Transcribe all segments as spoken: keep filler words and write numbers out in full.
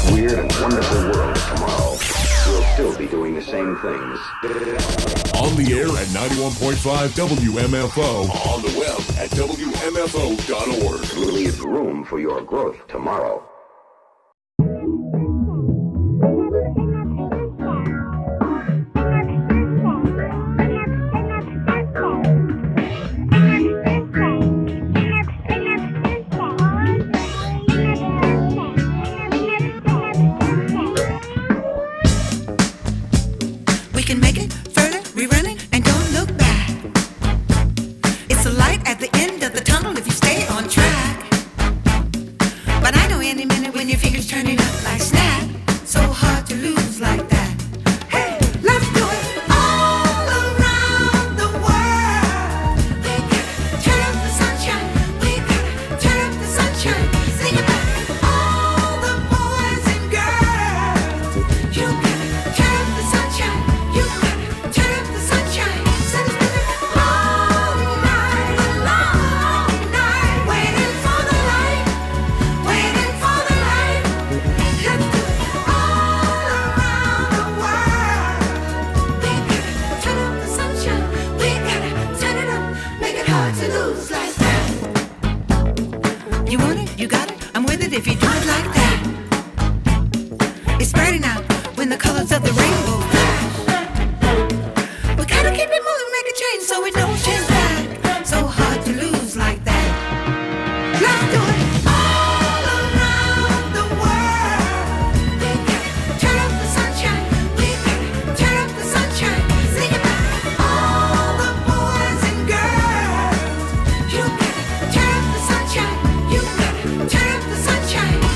weird and wonderful world of tomorrow, we'll still be doing the same things. On the air at ninety-one point five W M F O. On the web at W M F O dot org. Leave room for your growth tomorrow. Turn up the sunshine.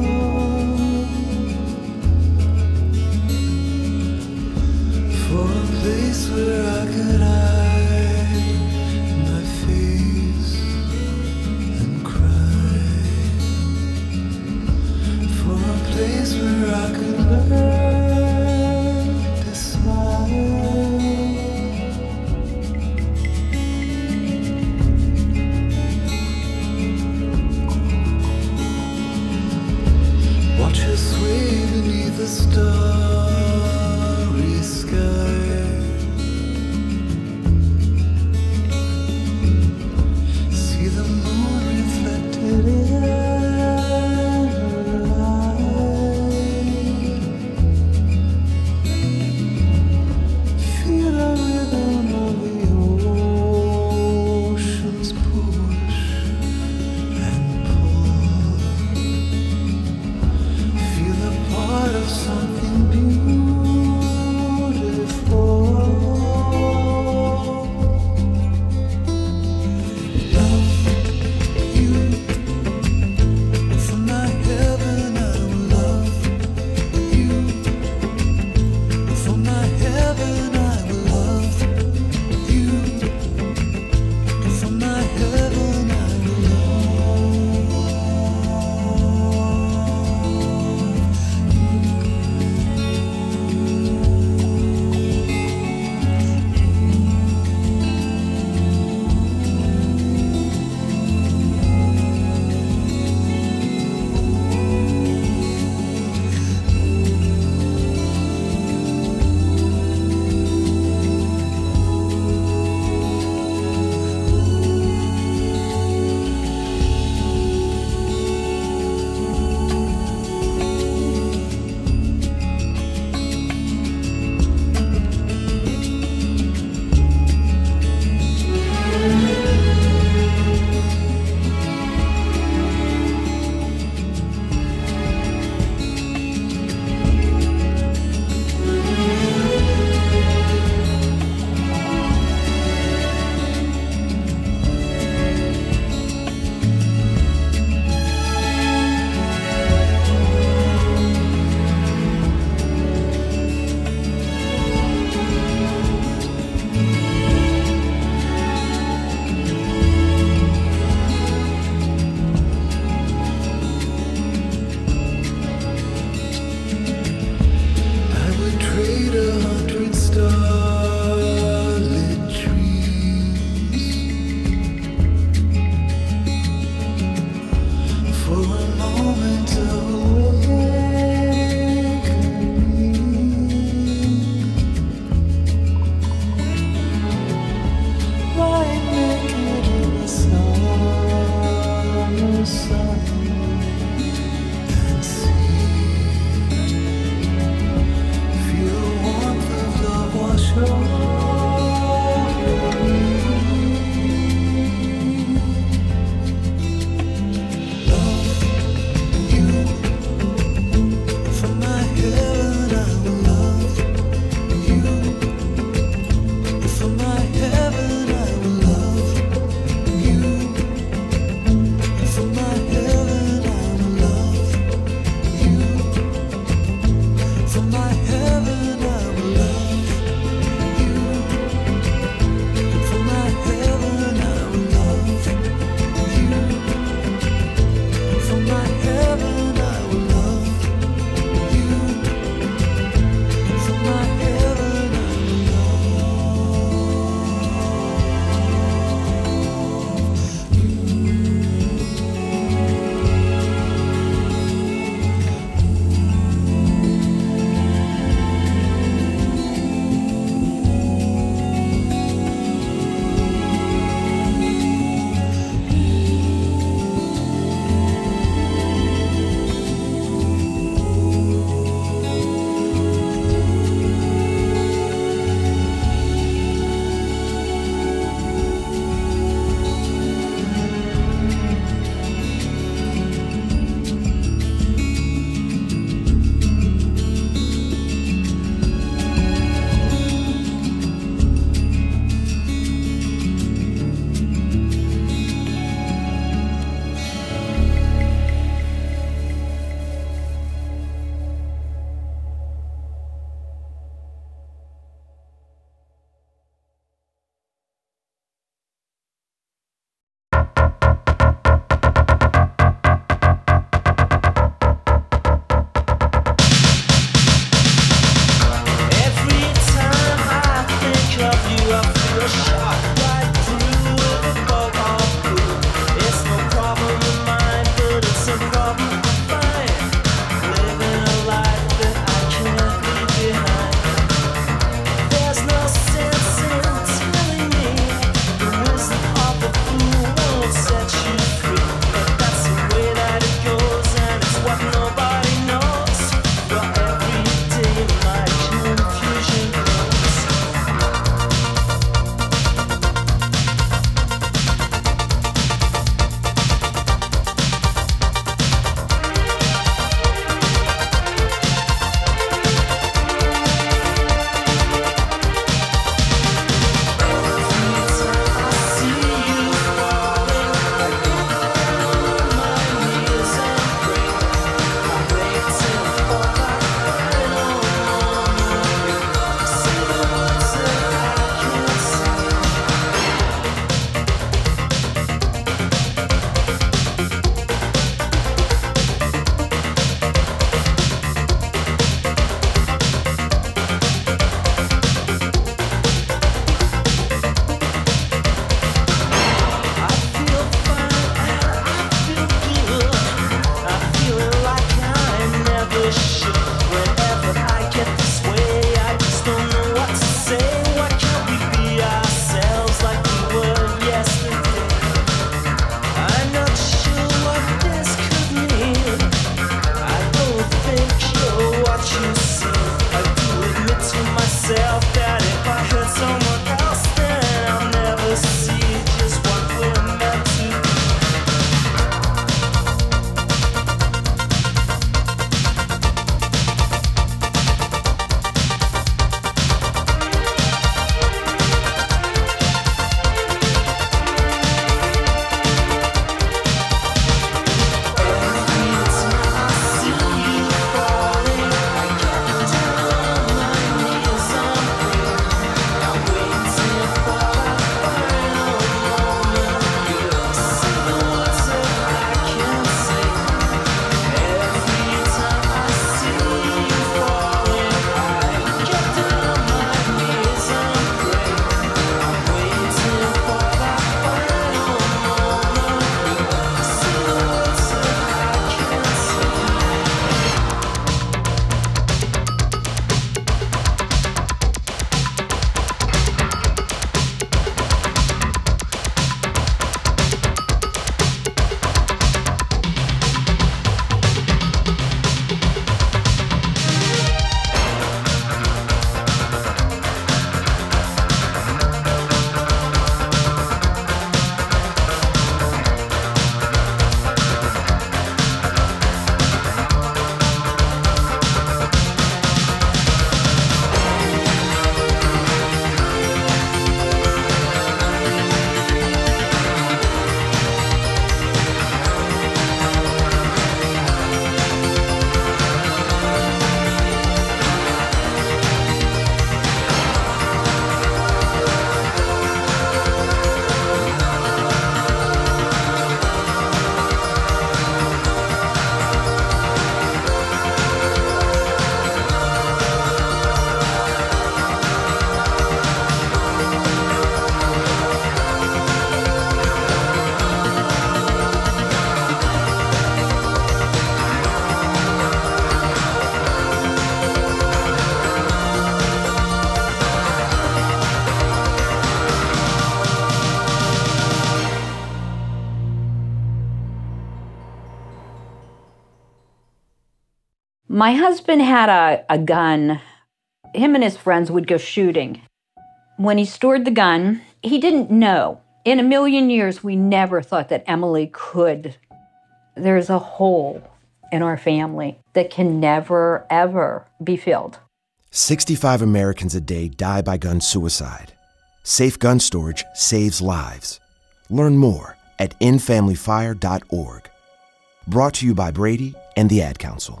My husband had a, a gun. Him and his friends would go shooting. When he stored the gun, he didn't know. In a million years, we never thought that Emily could. There's a hole in our family that can never, ever be filled. sixty-five Americans a day die by gun suicide. Safe gun storage saves lives. Learn more at end family fire dot org. Brought to you by Brady and the Ad Council.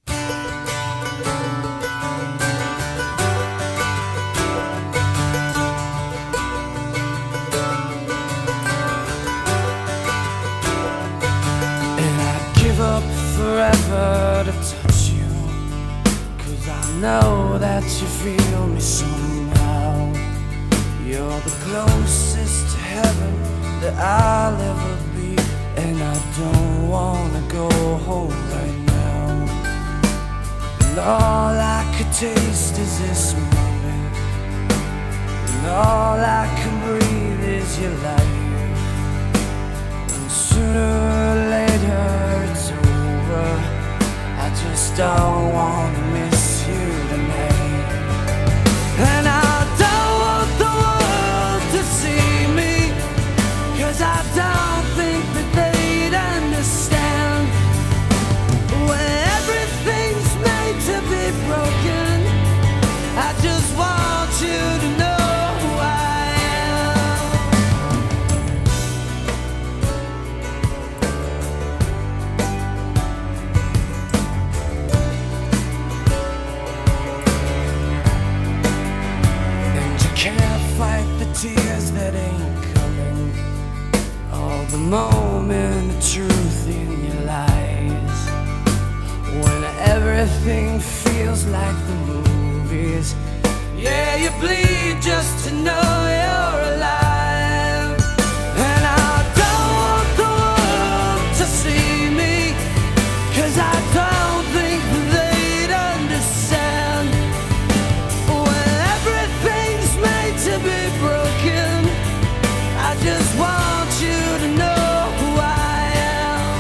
Forever to touch you, 'cause I know that you feel me somehow. You're the closest to heaven that I'll ever be, and I don't wanna go home right now. And all I could taste is this moment, and all I can breathe is your life. And sooner or later it's over. I just don't want to miss you tonight. And I don't want the world to see me, 'cause I don't think that they'd understand. When everything's made to be broken, I just want you to know who I am. Can't fight the tears that ain't coming, all the moment of truth in your lies. When everything feels like the movies, yeah, you bleed just to know you're alive. And I don't want the world to see me, 'cause I don't think they'd understand. To be broken, I just want you to know who I am.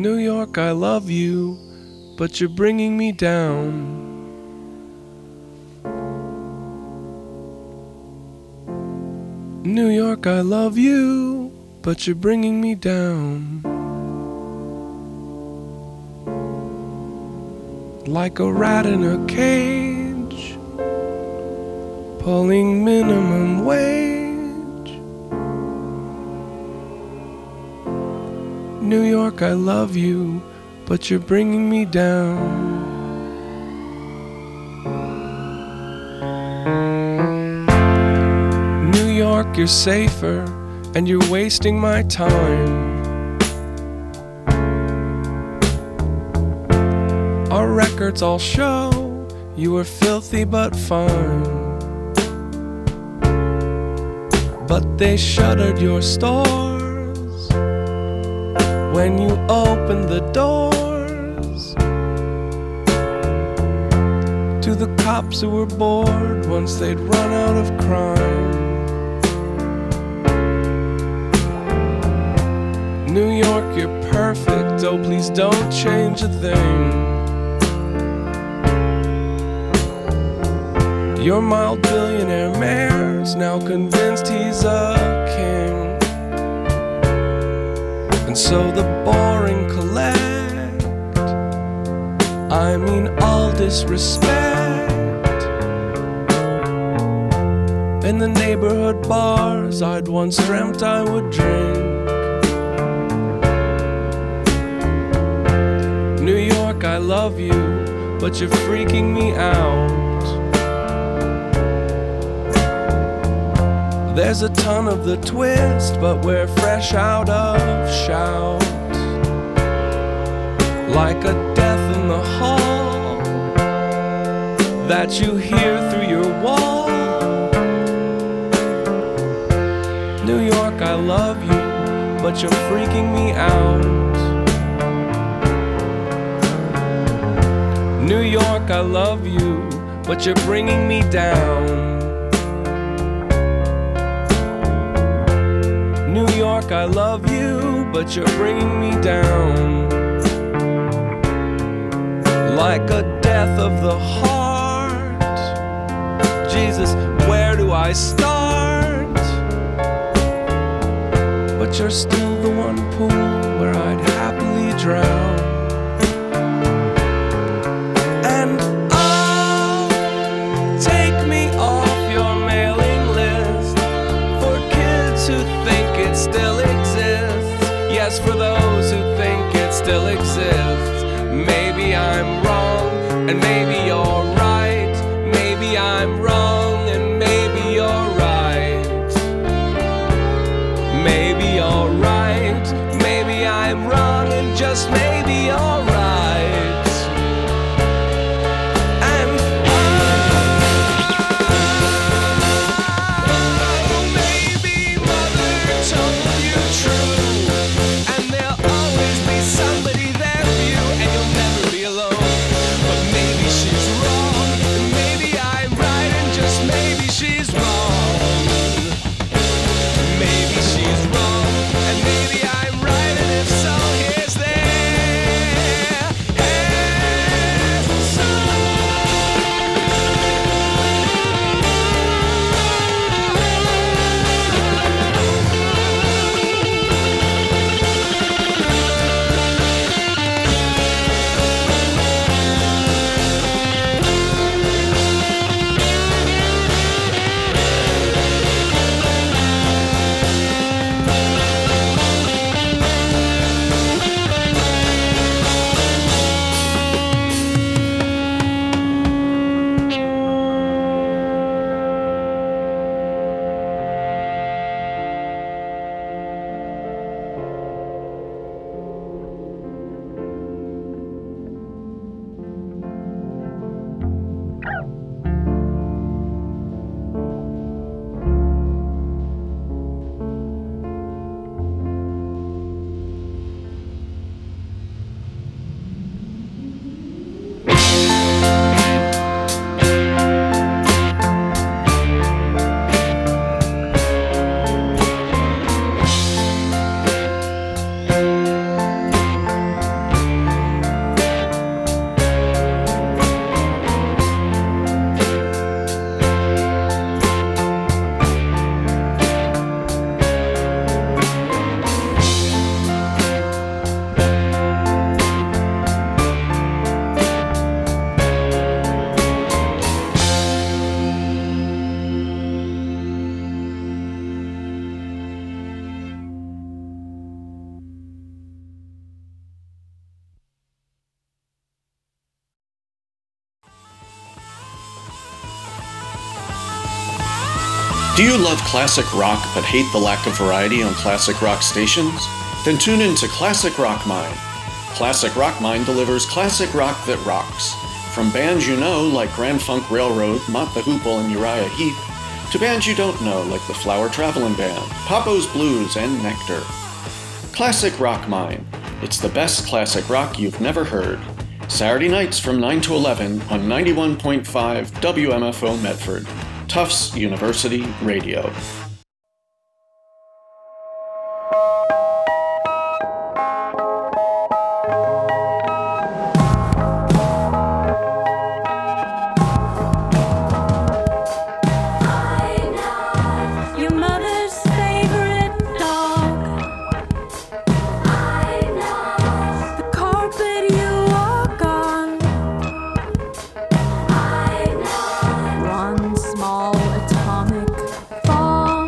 New York, I love you, but you're bringing me down. New York, I love you, but you're bringing me down. Like a rat in a cage, pulling minimum wage. New York, I love you, but you're bringing me down. New York, you're safer, and you're wasting my time. Our records all show you were filthy but fine. But they shuttered your stores when you opened the doors to the cops who were bored once they'd run out of crime. New York, you're perfect, oh please don't change a thing. Your mild billionaire mayor's now convinced he's a king, and so the boring collect, I mean all disrespect. In the neighborhood bars I'd once dreamt I would drink. New York, I love you, but you're freaking me out. There's a ton of the twist, but we're fresh out of shout. Like a death in the hall that you hear through your wall. New York, I love you, but you're freaking me out. New York, I love you, but you're bringing me down. New York, I love you, but you're bringing me down. Like a death of the heart. Jesus, where do I start? But you're still the one pool where I'd happily drown. And oh, take me off your mailing list for kids who think it still exists. Yes, for those who think it still exists. Maybe I'm wrong, and maybe you're right. Maybe I'm wrong, and maybe you're right. Maybe you're right. Maybe I'm wrong, and just maybe you're right. Do you love classic rock but hate the lack of variety on classic rock stations? Then tune in to Classic Rock Mine. Classic Rock Mine delivers classic rock that rocks. From bands you know like Grand Funk Railroad, Mott the Hoople, and Uriah Heep, to bands you don't know like the Flower Traveling Band, Papo's Blues, and Nectar. Classic Rock Mine. It's the best classic rock you've never heard. Saturday nights from nine to eleven on ninety-one point five W M F O Medford. Tufts University Radio. Small atomic bomb.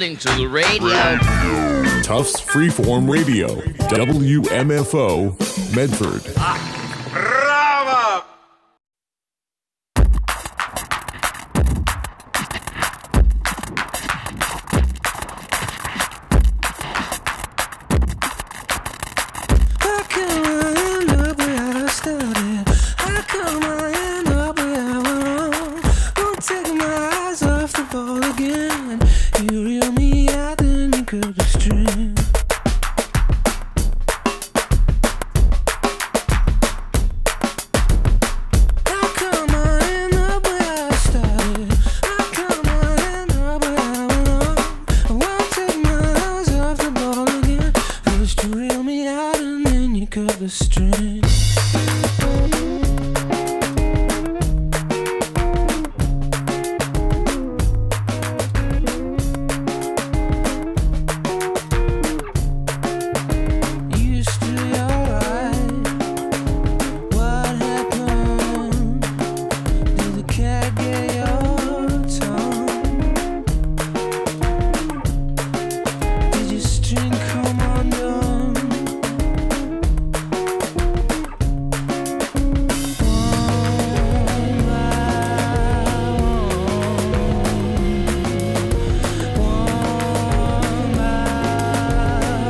listening to the radio. Tufts Freeform Radio, W M F O, Medford. Ah.